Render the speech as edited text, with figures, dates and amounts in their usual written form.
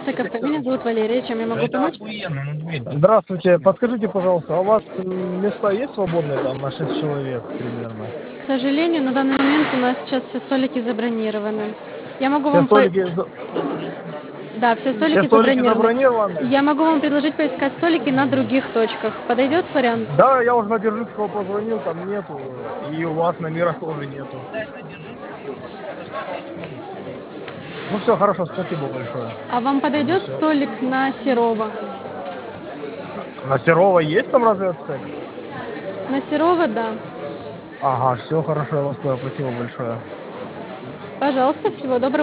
Ассоциация кафе. Меня зовут Валерия. Чем я могу помочь? Здравствуйте, подскажите, пожалуйста, а у вас места есть свободные там на 6 человек примерно? К сожалению, на данный момент у нас сейчас все столики забронированы. Я могу Все вам... столики, Да, все все столики столики забронированы. забронированы? Я могу вам предложить поискать столики на других точках. Подойдет вариант? Да, я уже на Дзержинского позвонил, там нету, и у вас номера тоже нету. Ну все, хорошо, спасибо большое. А вам Тогда подойдет все. столик на Серова? На Серова есть там разве отель? На Серова, да. Ага, все хорошо, я вас понял, спасибо большое. Пожалуйста, всего доброго.